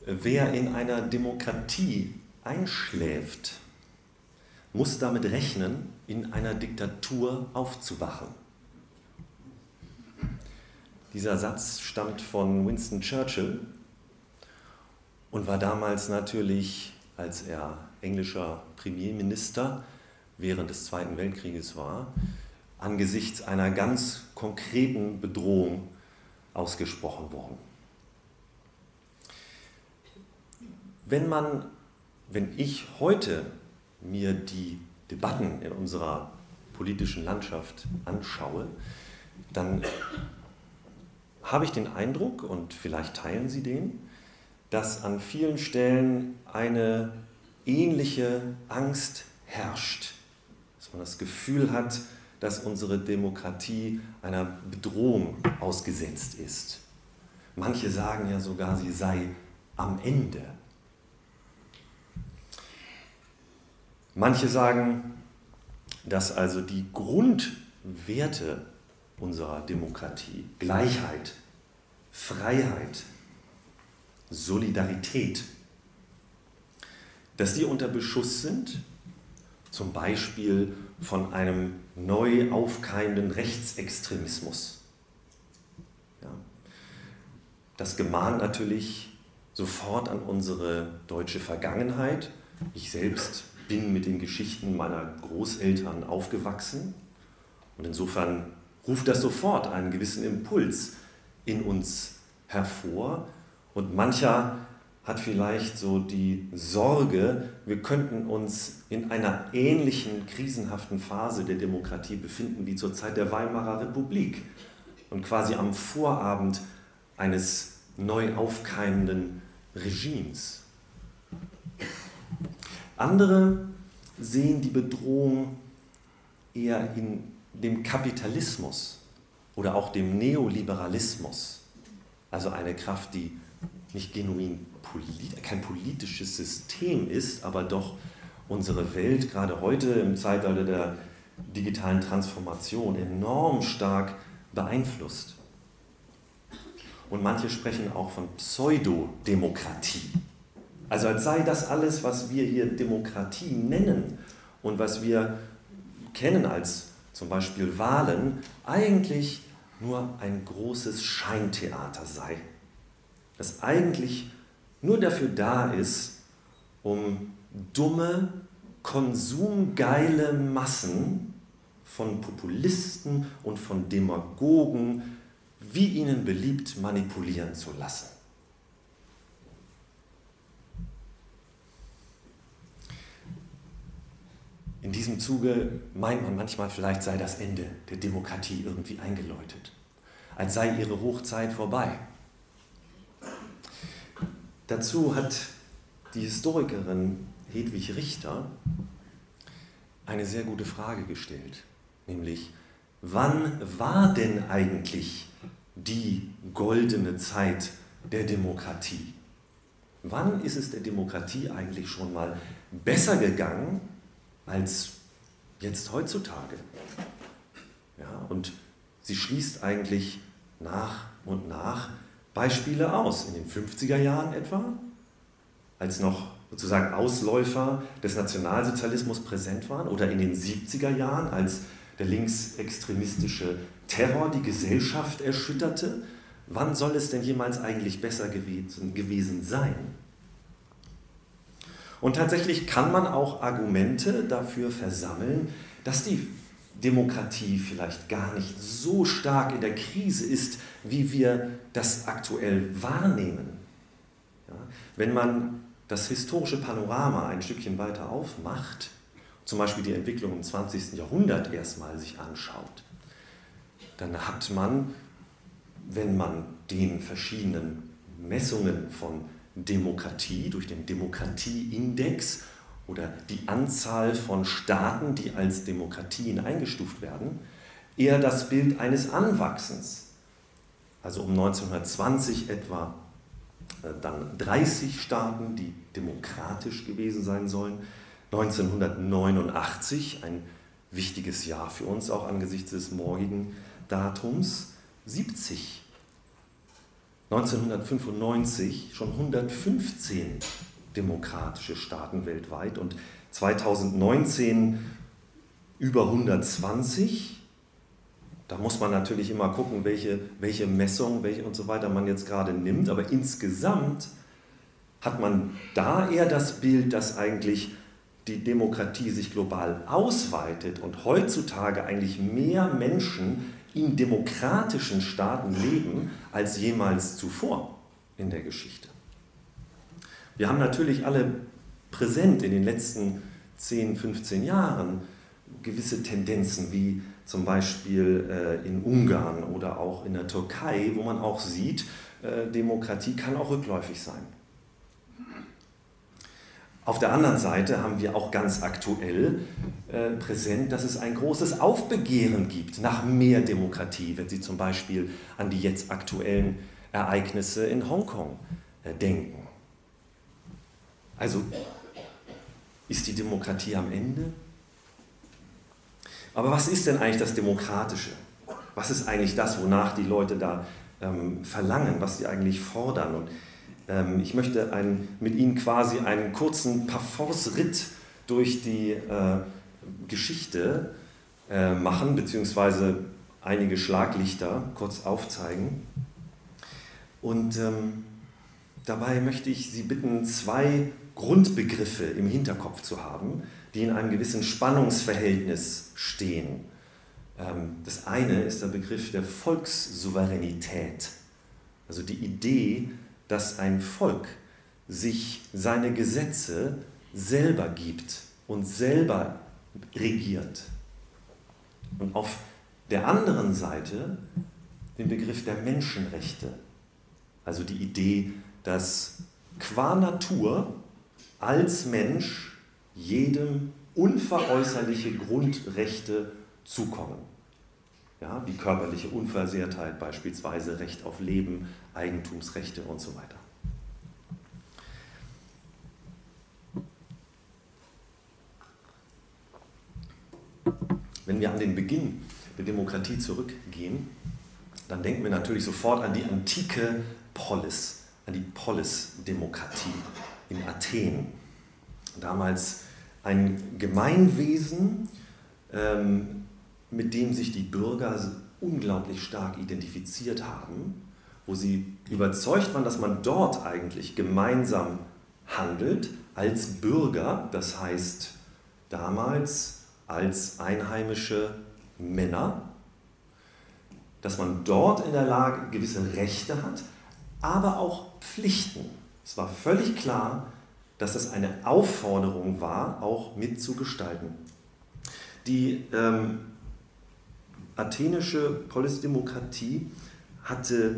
Wer in einer Demokratie einschläft, muss damit rechnen, in einer Diktatur aufzuwachen. Dieser Satz stammt von Winston Churchill und war damals natürlich, als er englischer Premierminister während des Zweiten Weltkrieges war, angesichts einer ganz konkreten Bedrohung ausgesprochen worden. Wenn ich heute mir die Debatten in unserer politischen Landschaft anschaue, dann habe ich den Eindruck, und vielleicht teilen Sie den, dass an vielen Stellen eine ähnliche Angst herrscht, dass man das Gefühl hat, dass unsere Demokratie einer Bedrohung ausgesetzt ist. Manche sagen ja sogar, sie sei am Ende. Manche sagen, dass also die Grundwerte unserer Demokratie, Gleichheit, Freiheit, Solidarität, dass die unter Beschuss sind, zum Beispiel von einem neu aufkeimenden Rechtsextremismus. Ja. Das gemahnt natürlich sofort an unsere deutsche Vergangenheit. Ich selbst bin mit den Geschichten meiner Großeltern aufgewachsen und insofern ruft das sofort einen gewissen Impuls in uns hervor und mancher hat vielleicht so die Sorge, wir könnten uns in einer ähnlichen krisenhaften Phase der Demokratie befinden wie zur Zeit der Weimarer Republik und quasi am Vorabend eines neu aufkeimenden Regimes. Andere sehen die Bedrohung eher in dem Kapitalismus oder auch dem Neoliberalismus, also eine Kraft, die nicht genuin kein politisches System ist, aber doch unsere Welt gerade heute im Zeitalter der digitalen Transformation enorm stark beeinflusst. Und manche sprechen auch von Pseudodemokratie. Also als sei das alles, was wir hier Demokratie nennen und was wir kennen als zum Beispiel Wahlen, eigentlich nur ein großes Scheintheater sei, das eigentlich nur dafür da ist, um dumme, konsumgeile Massen von Populisten und von Demagogen, wie ihnen beliebt, manipulieren zu lassen. In diesem Zuge meint man manchmal, vielleicht sei das Ende der Demokratie irgendwie eingeläutet, als sei ihre Hochzeit vorbei. Dazu hat die Historikerin Hedwig Richter eine sehr gute Frage gestellt, nämlich, wann war denn eigentlich die goldene Zeit der Demokratie? Wann ist es der Demokratie eigentlich schon mal besser gegangen als jetzt heutzutage? Ja, und sie schließt eigentlich nach und nach Beispiele aus. In den 50er Jahren etwa, als noch sozusagen Ausläufer des Nationalsozialismus präsent waren, oder in den 70er Jahren, als der linksextremistische Terror die Gesellschaft erschütterte. Wann soll es denn jemals eigentlich besser gewesen sein? Und tatsächlich kann man auch Argumente dafür versammeln, dass die Demokratie vielleicht gar nicht so stark in der Krise ist, wie wir das aktuell wahrnehmen. Ja, wenn man das historische Panorama ein Stückchen weiter aufmacht, zum Beispiel die Entwicklung im 20. Jahrhundert erstmal sich anschaut, dann hat man, wenn man den verschiedenen Messungen von Demokratie durch den Demokratieindex oder die Anzahl von Staaten, die als Demokratien eingestuft werden, eher das Bild eines Anwachsens. Also um 1920 etwa dann 30 Staaten, die demokratisch gewesen sein sollen. 1989, ein wichtiges Jahr für uns, auch angesichts des morgigen Datums, 70. 1995 schon 115 demokratische Staaten weltweit und 2019 über 120. Da muss man natürlich immer gucken, welche Messung, welche und so weiter man jetzt gerade nimmt. Aber insgesamt hat man da eher das Bild, dass eigentlich die Demokratie sich global ausweitet und heutzutage eigentlich mehr Menschen in demokratischen Staaten leben als jemals zuvor in der Geschichte. Wir haben natürlich alle präsent in den letzten 10, 15 Jahren gewisse Tendenzen, wie zum Beispiel in Ungarn oder auch in der Türkei, wo man auch sieht, Demokratie kann auch rückläufig sein. Auf der anderen Seite haben wir auch ganz aktuell präsent, dass es ein großes Aufbegehren gibt nach mehr Demokratie, wenn Sie zum Beispiel an die jetzt aktuellen Ereignisse in Hongkong denken. Also ist die Demokratie am Ende? Aber was ist denn eigentlich das Demokratische? Was ist eigentlich das, wonach die Leute da verlangen, was sie eigentlich fordern? Und ich möchte mit Ihnen quasi einen kurzen Parforce-Ritt durch die Geschichte machen, beziehungsweise einige Schlaglichter kurz aufzeigen. Und dabei möchte ich Sie bitten, 2 Grundbegriffe im Hinterkopf zu haben, die in einem gewissen Spannungsverhältnis stehen. Das eine ist der Begriff der Volkssouveränität, also die Idee, dass ein Volk sich seine Gesetze selber gibt und selber regiert. Und auf der anderen Seite den Begriff der Menschenrechte, also die Idee, dass qua Natur als Mensch jedem unveräußerliche Grundrechte zukommen. Ja, wie körperliche Unversehrtheit beispielsweise, Recht auf Leben, Eigentumsrechte und so weiter. Wenn wir an den Beginn der Demokratie zurückgehen, dann denken wir natürlich sofort an die antike Polis, an die Polis-Demokratie in Athen. Damals ein Gemeinwesen, mit dem sich die Bürger unglaublich stark identifiziert haben, wo sie überzeugt waren, dass man dort eigentlich gemeinsam handelt als Bürger, das heißt damals als einheimische Männer, dass man dort in der Lage gewisse Rechte hat, aber auch Pflichten. Es war völlig klar, dass es eine Aufforderung war, auch mitzugestalten. Die athenische Polisdemokratie hatte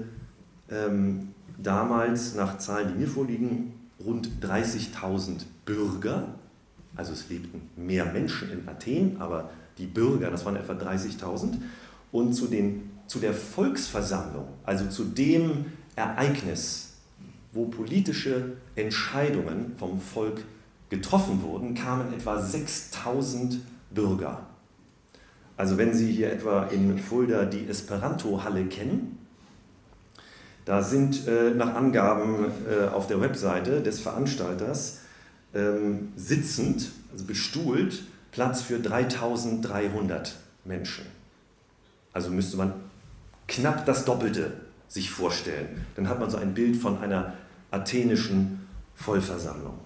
damals nach Zahlen, die mir vorliegen, rund 30.000 Bürger. Also es lebten mehr Menschen in Athen, aber die Bürger, das waren etwa 30.000. Und zu der Volksversammlung, also zu dem Ereignis, wo politische Entscheidungen vom Volk getroffen wurden, kamen etwa 6.000 Bürger. Also wenn Sie hier etwa in Fulda die Esperanto-Halle kennen, da sind nach Angaben auf der Webseite des Veranstalters sitzend, also bestuhlt, Platz für 3.300 Menschen. Also müsste man knapp das Doppelte sich vorstellen. Dann hat man so ein Bild von einer athenischen Vollversammlung.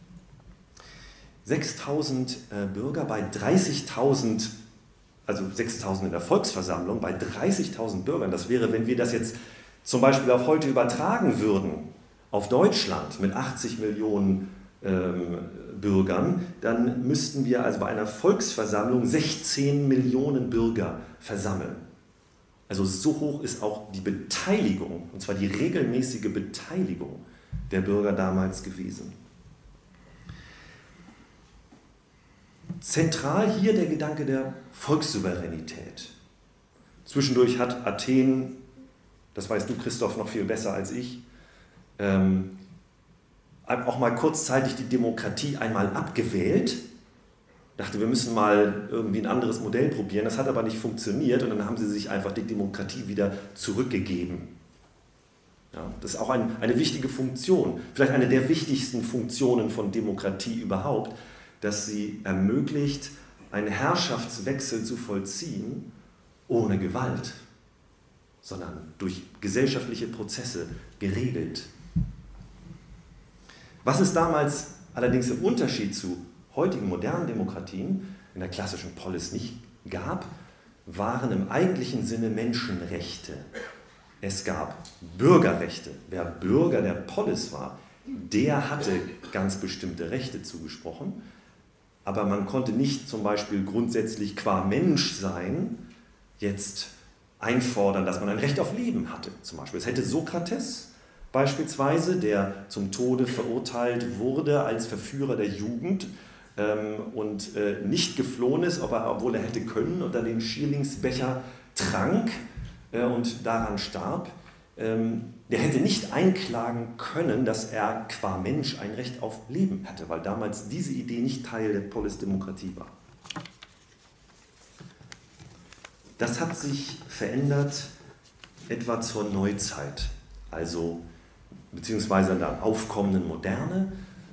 6.000 Bürger bei 30.000, also 6.000 in der Volksversammlung, bei 30.000 Bürgern. Das wäre, wenn wir das jetzt zum Beispiel auf heute übertragen würden, auf Deutschland mit 80 Millionen Bürgern, dann müssten wir also bei einer Volksversammlung 16 Millionen Bürger versammeln. Also so hoch ist auch die Beteiligung, und zwar die regelmäßige Beteiligung der Bürger damals gewesen. Zentral hier der Gedanke der Volkssouveränität. Zwischendurch hat Athen, das weißt du, Christoph, noch viel besser als ich, auch mal kurzzeitig die Demokratie einmal abgewählt. Dachte, wir müssen mal irgendwie ein anderes Modell probieren. Das hat aber nicht funktioniert und dann haben sie sich einfach die Demokratie wieder zurückgegeben. Ja, das ist auch eine wichtige Funktion, vielleicht eine der wichtigsten Funktionen von Demokratie überhaupt, dass sie ermöglicht, einen Herrschaftswechsel zu vollziehen ohne Gewalt, sondern durch gesellschaftliche Prozesse geregelt. Was es damals allerdings im Unterschied zu heutigen modernen Demokratien in der klassischen Polis nicht gab, waren im eigentlichen Sinne Menschenrechte. Es gab Bürgerrechte. Wer Bürger der Polis war, der hatte ganz bestimmte Rechte zugesprochen, aber man konnte nicht zum Beispiel grundsätzlich qua Mensch sein, jetzt einfordern, dass man ein Recht auf Leben hatte. Zum Beispiel, es hätte Sokrates beispielsweise, der zum Tode verurteilt wurde als Verführer der Jugend und nicht geflohen ist, obwohl er hätte können und dann den Schierlingsbecher trank und daran starb, der hätte nicht einklagen können, dass er qua Mensch ein Recht auf Leben hatte, weil damals diese Idee nicht Teil der Polisdemokratie war. Das hat sich verändert etwa zur Neuzeit, also beziehungsweise in der aufkommenden Moderne.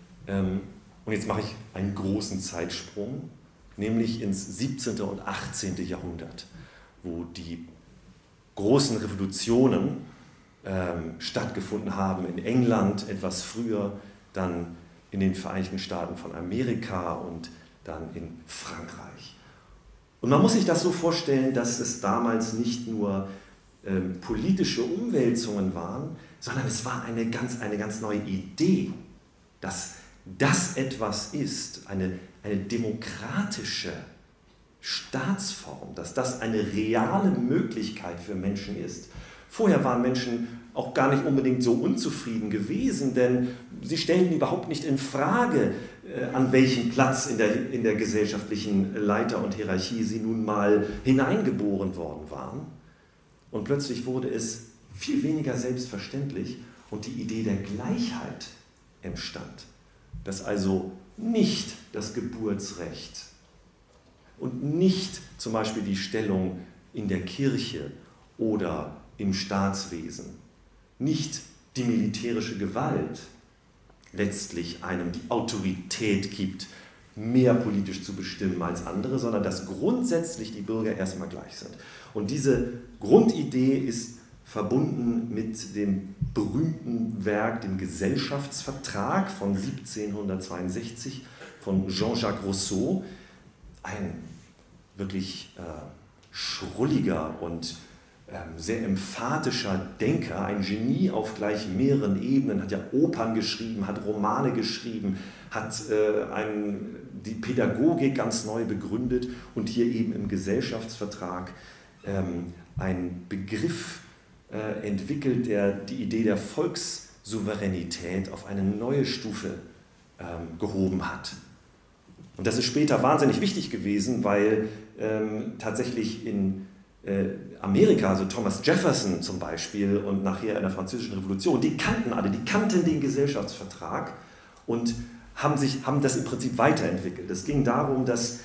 Und jetzt mache ich einen großen Zeitsprung, nämlich ins 17. und 18. Jahrhundert, wo die großen Revolutionen stattgefunden haben in England etwas früher, dann in den Vereinigten Staaten von Amerika und dann in Frankreich. Und man muss sich das so vorstellen, dass es damals nicht nur politische Umwälzungen waren, sondern es war eine ganz neue Idee, dass das etwas ist, eine demokratische Staatsform, dass das eine reale Möglichkeit für Menschen ist. Vorher waren Menschen auch gar nicht unbedingt so unzufrieden gewesen, denn sie stellten überhaupt nicht in Frage, an welchen Platz in der gesellschaftlichen Leiter und Hierarchie sie nun mal hineingeboren worden waren. Und plötzlich wurde es viel weniger selbstverständlich und die Idee der Gleichheit entstand, dass also nicht das Geburtsrecht und nicht zum Beispiel die Stellung in der Kirche oder im Staatswesen, nicht die militärische Gewalt letztlich einem die Autorität gibt, mehr politisch zu bestimmen als andere, sondern dass grundsätzlich die Bürger erstmal gleich sind. Und diese Grundidee ist verbunden mit dem berühmten Werk, dem Gesellschaftsvertrag von 1762 von Jean-Jacques Rousseau, ein wirklich schrulliger und sehr emphatischer Denker, ein Genie auf gleich mehreren Ebenen, hat ja Opern geschrieben, hat Romane geschrieben, hat die Pädagogik ganz neu begründet und hier eben im Gesellschaftsvertrag einen Begriff entwickelt, der die Idee der Volkssouveränität auf eine neue Stufe gehoben hat. Und das ist später wahnsinnig wichtig gewesen, weil tatsächlich in Amerika, also Thomas Jefferson zum Beispiel und nachher in der Französischen Revolution, die kannten den Gesellschaftsvertrag und haben das im Prinzip weiterentwickelt. Es ging darum, dass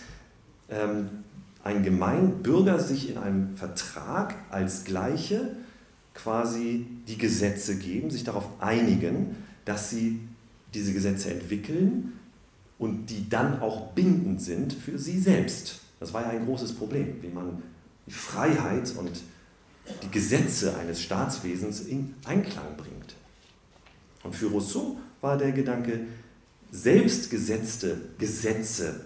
ein Gemeinbürger sich in einem Vertrag als Gleiche quasi die Gesetze geben, sich darauf einigen, dass sie diese Gesetze entwickeln und die dann auch bindend sind für sie selbst. Das war ja ein großes Problem, wie man die Freiheit und die Gesetze eines Staatswesens in Einklang bringt. Und für Rousseau war der Gedanke, selbstgesetzte Gesetze,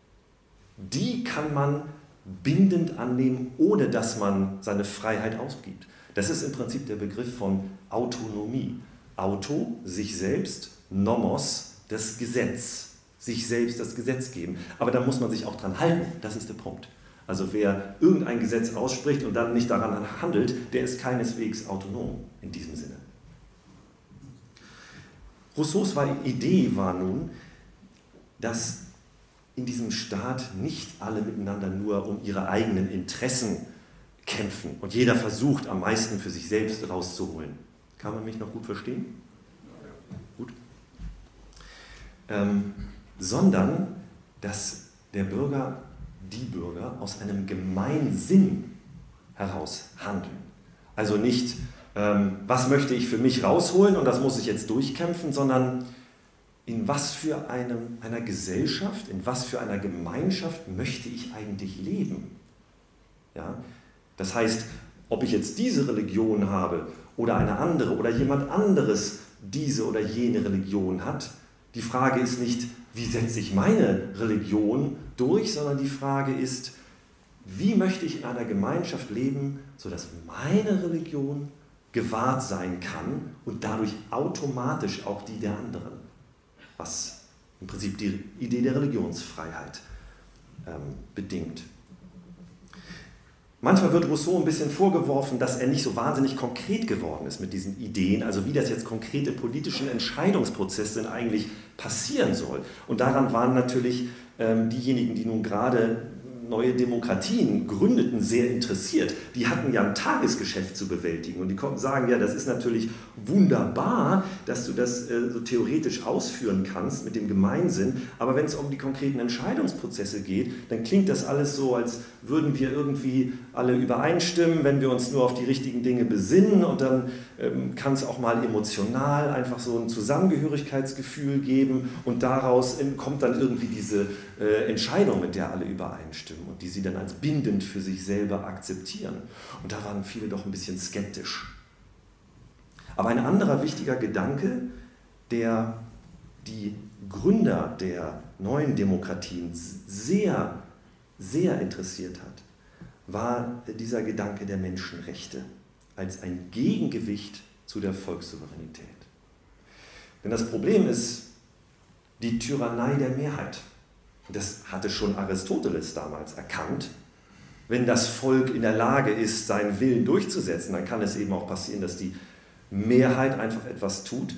die kann man bindend annehmen, ohne dass man seine Freiheit ausgibt. Das ist im Prinzip der Begriff von Autonomie. Auto, sich selbst, nomos, das Gesetz. Sich selbst das Gesetz geben. Aber da muss man sich auch dran halten, das ist der Punkt. Also wer irgendein Gesetz ausspricht und dann nicht daran handelt, der ist keineswegs autonom in diesem Sinne. Rousseaus Idee war nun, dass in diesem Staat nicht alle miteinander nur um ihre eigenen Interessen kämpfen und jeder versucht, am meisten für sich selbst rauszuholen. Kann man mich noch gut verstehen? Gut. Sondern, dass die Bürger aus einem Gemeinsinn heraus handeln. Also nicht was möchte ich für mich rausholen und das muss ich jetzt durchkämpfen, sondern in was für einer Gesellschaft, in was für einer Gemeinschaft möchte ich eigentlich leben? Ja? Das heißt, ob ich jetzt diese Religion habe oder eine andere oder jemand anderes diese oder jene Religion hat, die Frage ist nicht, wie setze ich meine Religion durch, sondern die Frage ist, wie möchte ich in einer Gemeinschaft leben, sodass meine Religion gewahrt sein kann und dadurch automatisch auch die der anderen, was im Prinzip die Idee der Religionsfreiheit bedingt. Manchmal wird Rousseau ein bisschen vorgeworfen, dass er nicht so wahnsinnig konkret geworden ist mit diesen Ideen, also wie das jetzt konkret im politischen Entscheidungsprozess denn eigentlich passieren soll. Und daran waren natürlich diejenigen, die nun gerade neue Demokratien gründeten, sehr interessiert. Die hatten ja ein Tagesgeschäft zu bewältigen und die konnten sagen, ja, das ist natürlich wunderbar, dass du das so theoretisch ausführen kannst mit dem Gemeinsinn, aber wenn es um die konkreten Entscheidungsprozesse geht, dann klingt das alles so, als würden wir irgendwie alle übereinstimmen, wenn wir uns nur auf die richtigen Dinge besinnen und dann kann es auch mal emotional einfach so ein Zusammengehörigkeitsgefühl geben und daraus kommt dann irgendwie diese Entscheidung, mit der alle übereinstimmen und die sie dann als bindend für sich selber akzeptieren. Und da waren viele doch ein bisschen skeptisch. Aber ein anderer wichtiger Gedanke, der die Gründer der neuen Demokratien sehr, sehr interessiert hat, war dieser Gedanke der Menschenrechte als ein Gegengewicht zu der Volkssouveränität. Denn das Problem ist die Tyrannei der Mehrheit. Das hatte schon Aristoteles damals erkannt. Wenn das Volk in der Lage ist, seinen Willen durchzusetzen, dann kann es eben auch passieren, dass die Mehrheit einfach etwas tut,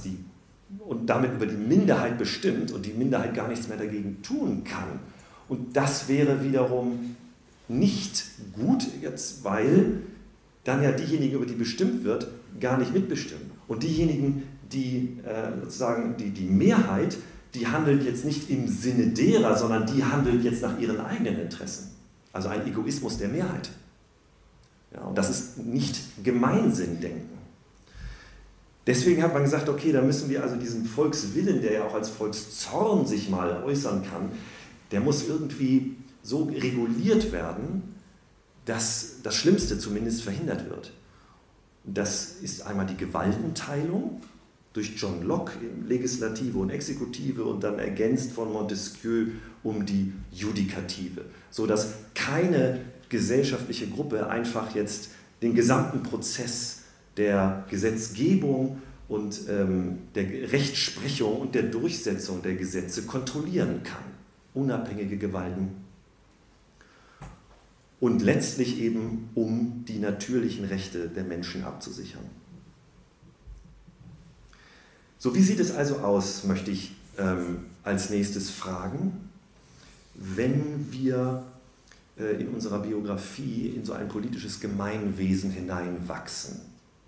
und damit über die Minderheit bestimmt und die Minderheit gar nichts mehr dagegen tun kann. Und das wäre wiederum nicht gut jetzt, weil dann ja diejenigen, über die bestimmt wird, gar nicht mitbestimmen. Und diejenigen, die sozusagen die Mehrheit, die handelt jetzt nicht im Sinne derer, sondern die handelt jetzt nach ihren eigenen Interessen. Also ein Egoismus der Mehrheit. Ja, und das ist nicht Gemeinsinndenken. Deswegen hat man gesagt, okay, da müssen wir also diesen Volkswillen, der ja auch als Volkszorn sich mal äußern kann, der muss irgendwie so reguliert werden, dass das Schlimmste zumindest verhindert wird. Das ist einmal die Gewaltenteilung durch John Locke in Legislative und Exekutive und dann ergänzt von Montesquieu um die Judikative, sodass keine gesellschaftliche Gruppe einfach jetzt den gesamten Prozess der Gesetzgebung und der Rechtsprechung und der Durchsetzung der Gesetze kontrollieren kann. Unabhängige Gewalten. Und letztlich eben, um die natürlichen Rechte der Menschen abzusichern. So, wie sieht es also aus, möchte ich als nächstes fragen, wenn wir in unserer Biografie in so ein politisches Gemeinwesen hineinwachsen.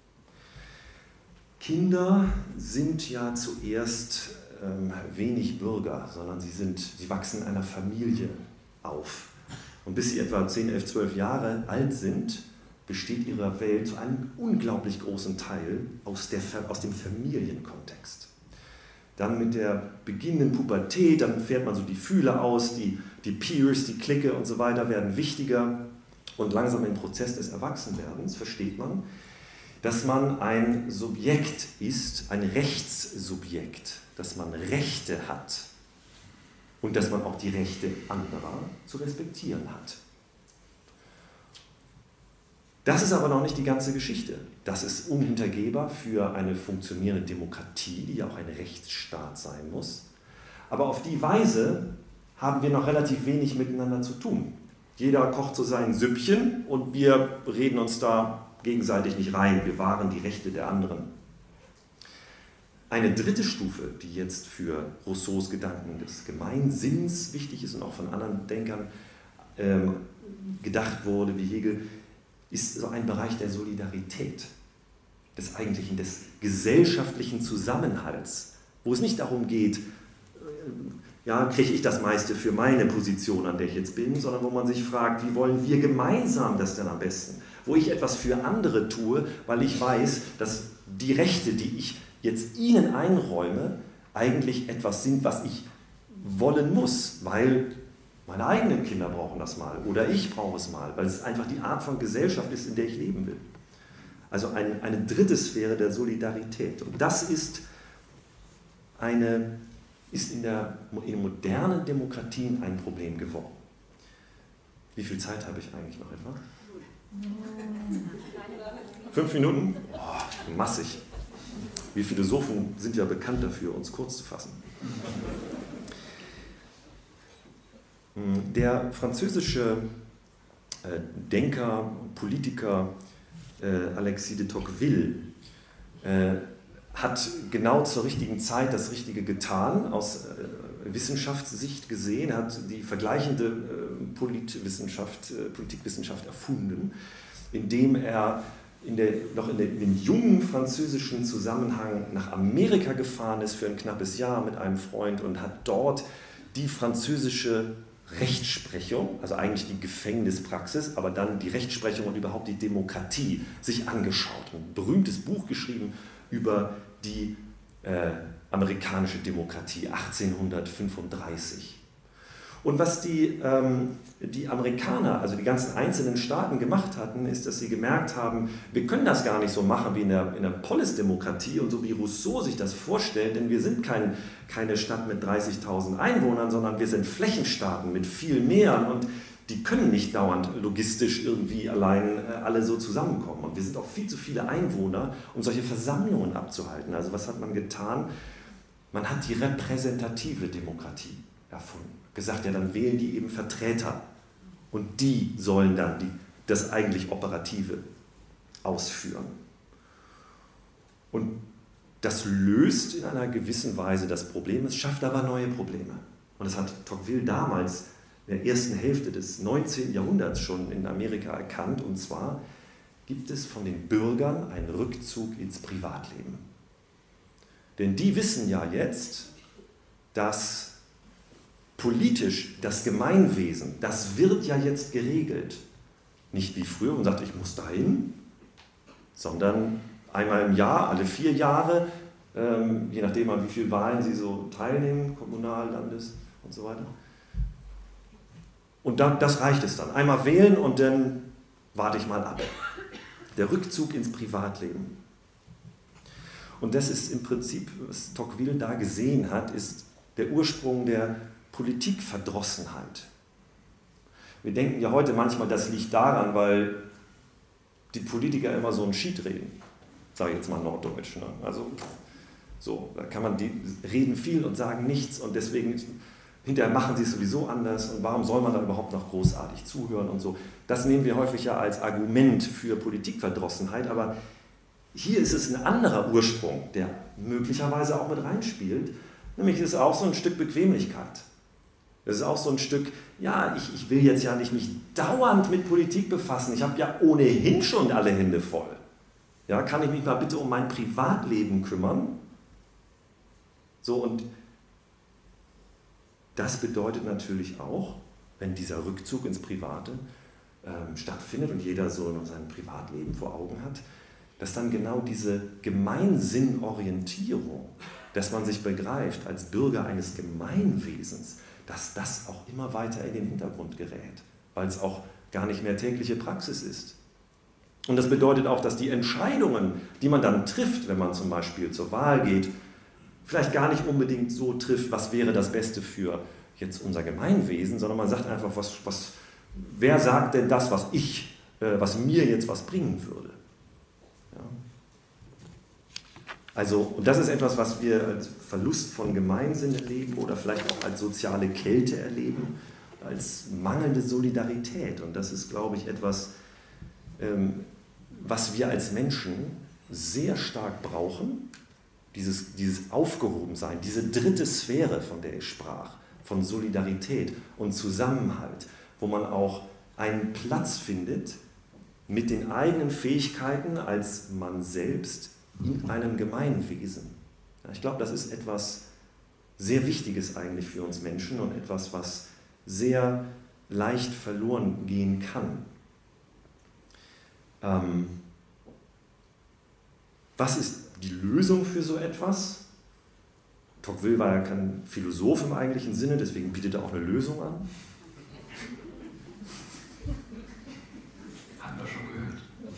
Kinder sind ja zuerst wenig Bürger, sondern sie wachsen in einer Familie auf. Und bis sie etwa 10, 11, 12 Jahre alt sind, besteht ihre Welt zu einem unglaublich großen Teil aus dem Familienkontext. Dann mit der beginnenden Pubertät, dann fährt man so die Fühler aus, die Peers, die Clique und so weiter werden wichtiger. Und langsam im Prozess des Erwachsenwerdens versteht man, dass man ein Subjekt ist, ein Rechtssubjekt, dass man Rechte hat und dass man auch die Rechte anderer zu respektieren hat. Das ist aber noch nicht die ganze Geschichte. Das ist unhintergehbar für eine funktionierende Demokratie, die ja auch ein Rechtsstaat sein muss. Aber auf die Weise haben wir noch relativ wenig miteinander zu tun. Jeder kocht so sein Süppchen und wir reden uns da gegenseitig nicht rein. Wir wahren die Rechte der anderen. Eine dritte Stufe, die jetzt für Rousseaus Gedanken des Gemeinsinns wichtig ist und auch von anderen Denkern gedacht wurde, wie Hegel, ist so ein Bereich der Solidarität, des gesellschaftlichen Zusammenhalts, wo es nicht darum geht, ja, kriege ich das meiste für meine Position, an der ich jetzt bin, sondern wo man sich fragt, wie wollen wir gemeinsam das denn am besten? wo ich etwas für andere tue, weil ich weiß, dass die Rechte, die ich jetzt ihnen einräume, eigentlich etwas sind, was ich wollen muss, weil meine eigenen Kinder brauchen das mal oder ich brauche es mal, weil es einfach die Art von Gesellschaft ist, in der ich leben will. Also eine dritte Sphäre der Solidarität. Und das ist in modernen Demokratien ein Problem geworden. Wie viel Zeit habe ich eigentlich noch etwa? 5 Minuten? Oh, massig. Wir Philosophen sind ja bekannt dafür, uns kurz zu fassen. Der französische Denker, Politiker Alexis de Tocqueville hat genau zur richtigen Zeit das Richtige getan, aus Wissenschaftssicht gesehen, hat die vergleichende Politikwissenschaft erfunden, indem er noch in dem jungen französischen Zusammenhang nach Amerika gefahren ist für ein knappes Jahr mit einem Freund und hat dort die französische Rechtsprechung, also eigentlich die Gefängnispraxis, aber dann die Rechtsprechung und überhaupt die Demokratie sich angeschaut. Ein berühmtes Buch geschrieben über die amerikanische Demokratie 1835. Und was die Amerikaner, also die ganzen einzelnen Staaten gemacht hatten, ist, dass sie gemerkt haben, wir können das gar nicht so machen wie in der Polis-Demokratie und so wie Rousseau sich das vorstellt, denn wir sind keine Stadt mit 30.000 Einwohnern, sondern wir sind Flächenstaaten mit viel mehr und die können nicht dauernd logistisch irgendwie allein alle so zusammenkommen. Und wir sind auch viel zu viele Einwohner, um solche Versammlungen abzuhalten. Also was hat man getan? Man hat die repräsentative Demokratie erfunden. Gesagt, ja, dann wählen die eben Vertreter und die sollen dann das eigentlich Operative ausführen. Und das löst in einer gewissen Weise das Problem, es schafft aber neue Probleme. Und das hat Tocqueville damals in der ersten Hälfte des 19. Jahrhunderts schon in Amerika erkannt, und zwar gibt es von den Bürgern einen Rückzug ins Privatleben. Denn die wissen ja jetzt, dass politisch das Gemeinwesen, das wird ja jetzt geregelt. Nicht wie früher, man sagt, ich muss dahin, sondern einmal im Jahr, alle 4 Jahre, je nachdem an wie viele Wahlen sie so teilnehmen, Kommunal-, Landes- und so weiter. Und dann, das reicht es dann. Einmal wählen und dann warte ich mal ab. Der Rückzug ins Privatleben. Und das ist im Prinzip, was Tocqueville da gesehen hat, ist der Ursprung der Politikverdrossenheit. Wir denken ja heute manchmal, das liegt daran, weil die Politiker immer so einen Schied reden. Sage ich jetzt mal norddeutsch. Ne? Also so, da kann man, die reden viel und sagen nichts und deswegen hinterher machen sie es sowieso anders und warum soll man dann überhaupt noch großartig zuhören und so. Das nehmen wir häufig ja als Argument für Politikverdrossenheit, aber hier ist es ein anderer Ursprung, der möglicherweise auch mit reinspielt, nämlich ist es auch so ein Stück Bequemlichkeit. Es ist auch so ein Stück, ja, ich will jetzt ja nicht mich dauernd mit Politik befassen, ich habe ja ohnehin schon alle Hände voll. Ja, kann ich mich mal bitte um mein Privatleben kümmern? So, und das bedeutet natürlich auch, wenn dieser Rückzug ins Private stattfindet und jeder so noch sein Privatleben vor Augen hat, dass dann genau diese Gemeinsinnorientierung, dass man sich begreift als Bürger eines Gemeinwesens, dass das auch immer weiter in den Hintergrund gerät, weil es auch gar nicht mehr tägliche Praxis ist. Und das bedeutet auch, dass die Entscheidungen, die man dann trifft, wenn man zum Beispiel zur Wahl geht, vielleicht gar nicht unbedingt so trifft, was wäre das Beste für jetzt unser Gemeinwesen, sondern man sagt einfach, wer sagt denn das, was mir jetzt was bringen würde. Ja. Also, und das ist etwas, was wir als Verlust von Gemeinsinn erleben oder vielleicht auch als soziale Kälte erleben, als mangelnde Solidarität. Und das ist, glaube ich, etwas, was wir als Menschen sehr stark brauchen, dieses Aufgehobensein, diese dritte Sphäre, von der ich sprach, von Solidarität und Zusammenhalt, wo man auch einen Platz findet mit den eigenen Fähigkeiten als man selbst in einem Gemeinwesen. Ja, ich glaube, das ist etwas sehr Wichtiges eigentlich für uns Menschen und etwas, was sehr leicht verloren gehen kann. Was ist die Lösung für so etwas? Tocqueville war ja kein Philosoph im eigentlichen Sinne, deswegen bietet er auch eine Lösung an. Haben wir schon gehört.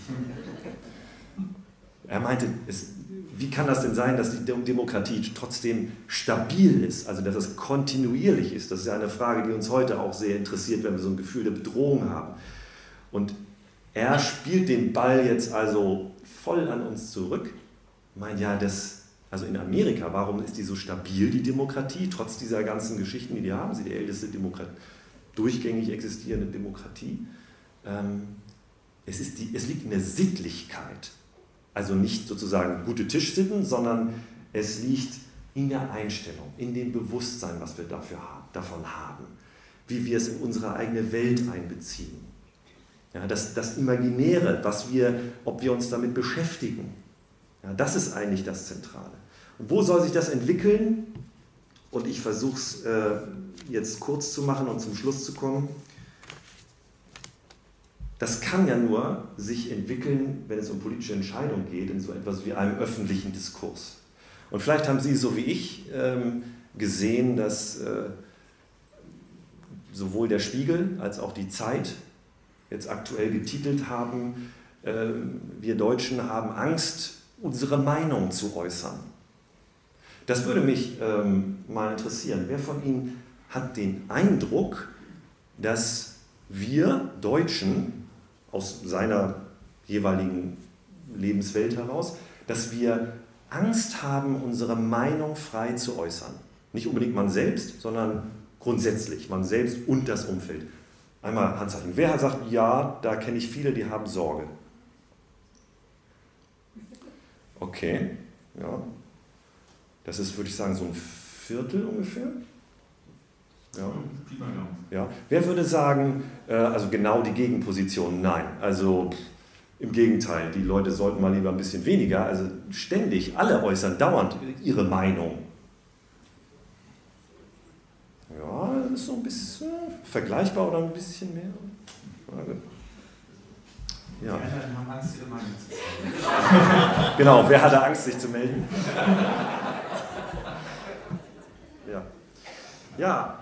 Er meinte, wie kann das denn sein, dass die Demokratie trotzdem stabil ist, also dass es kontinuierlich ist? Das ist ja eine Frage, die uns heute auch sehr interessiert, wenn wir so ein Gefühl der Bedrohung haben. Und er spielt den Ball jetzt also voll an uns zurück. Ich meine, ja, also in Amerika, warum ist die so stabil, die Demokratie, trotz dieser ganzen Geschichten, die die haben? Sie die älteste durchgängig existierende Demokratie. Es liegt in der Sittlichkeit. Also nicht sozusagen gute Tischsitten, sondern es liegt in der Einstellung, in dem Bewusstsein, was wir davon haben, wie wir es in unsere eigene Welt einbeziehen. Ja, das Imaginäre, ob wir uns damit beschäftigen, ja, das ist eigentlich das Zentrale. Und wo soll sich das entwickeln? Und ich versuche es jetzt kurz zu machen und zum Schluss zu kommen. Das kann ja nur sich entwickeln, wenn es um politische Entscheidungen geht, in so etwas wie einem öffentlichen Diskurs. Und vielleicht haben Sie, so wie ich, gesehen, dass sowohl der Spiegel als auch die Zeit jetzt aktuell getitelt haben, wir Deutschen haben Angst, unsere Meinung zu äußern. Das würde mich mal interessieren. Wer von Ihnen hat den Eindruck, dass wir Deutschen aus seiner jeweiligen Lebenswelt heraus, dass wir Angst haben, unsere Meinung frei zu äußern? Nicht unbedingt man selbst, sondern grundsätzlich, man selbst und das Umfeld. Einmal Handzeichen. Wer sagt, ja, da kenne ich viele, die haben Sorge? Okay, ja. Das ist, würde ich sagen, so ein Viertel ungefähr. Ja. Ja. Wer würde sagen, also genau die Gegenposition? Nein. Also im Gegenteil, die Leute sollten mal lieber ein bisschen weniger, also ständig, alle äußern dauernd ihre Meinung. Ja, das ist so ein bisschen vergleichbar oder ein bisschen mehr. Ja. Die anderen haben Angst, ihre Meinung zu sagen. Genau, wer hatte Angst, sich zu melden? Ja,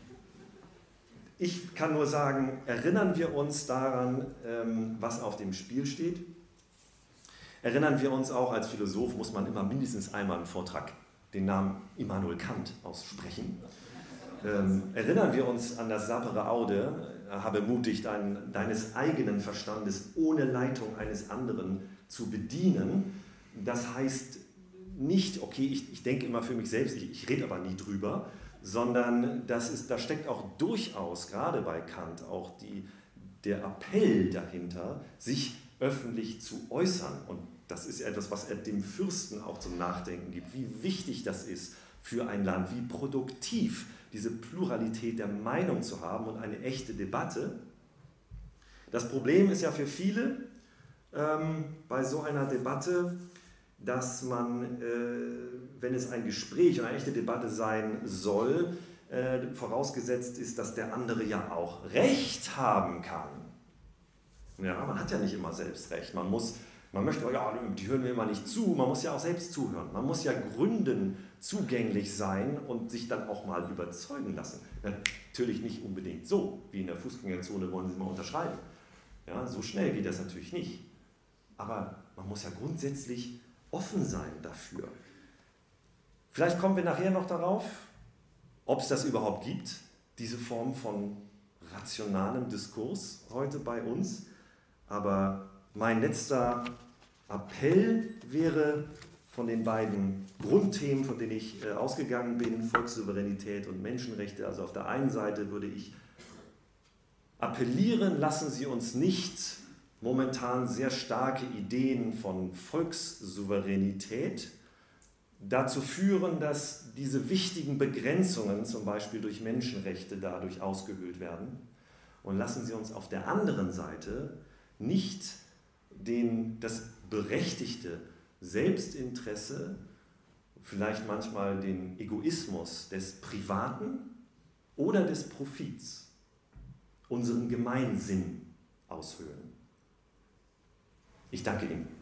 ich kann nur sagen, erinnern wir uns daran, was auf dem Spiel steht. Erinnern wir uns auch, als Philosoph muss man immer mindestens einmal im Vortrag den Namen Immanuel Kant aussprechen. Erinnern wir uns an das sapere Aude, habe mutig deines eigenen Verstandes ohne Leitung eines anderen zu bedienen. Das heißt nicht, okay, ich denke immer für mich selbst, ich rede aber nie drüber, sondern da steckt auch durchaus, gerade bei Kant, auch der Appell dahinter, sich öffentlich zu äußern. Und das ist etwas, was er dem Fürsten auch zum Nachdenken gibt, wie wichtig das ist für ein Land, wie produktiv diese Pluralität der Meinung zu haben und eine echte Debatte. Das Problem ist ja für viele bei so einer Debatte, dass man, wenn es ein Gespräch oder eine echte Debatte sein soll, vorausgesetzt ist, dass der andere ja auch Recht haben kann. Ja, man hat ja nicht immer selbst Recht. Man möchte, ja, die hören mir immer nicht zu, man muss ja auch selbst zuhören. Man muss ja Gründen zugänglich sein und sich dann auch mal überzeugen lassen. Natürlich nicht unbedingt so, wie in der Fußgängerzone wollen Sie mal unterschreiben. Ja, so schnell geht das natürlich nicht. Aber man muss ja grundsätzlich offen sein dafür. Vielleicht kommen wir nachher noch darauf, ob es das überhaupt gibt, diese Form von rationalem Diskurs heute bei uns. Aber mein letzter Appell wäre von den beiden Grundthemen, von denen ich ausgegangen bin, Volkssouveränität und Menschenrechte. Also auf der einen Seite würde ich appellieren, lassen Sie uns nicht momentan sehr starke Ideen von Volkssouveränität dazu führen, dass diese wichtigen Begrenzungen, zum Beispiel durch Menschenrechte, dadurch ausgehöhlt werden. Und lassen Sie uns auf der anderen Seite nicht das berechtigte Selbstinteresse, vielleicht manchmal den Egoismus des Privaten oder des Profits, unseren Gemeinsinn aushöhlen. Ich danke Ihnen.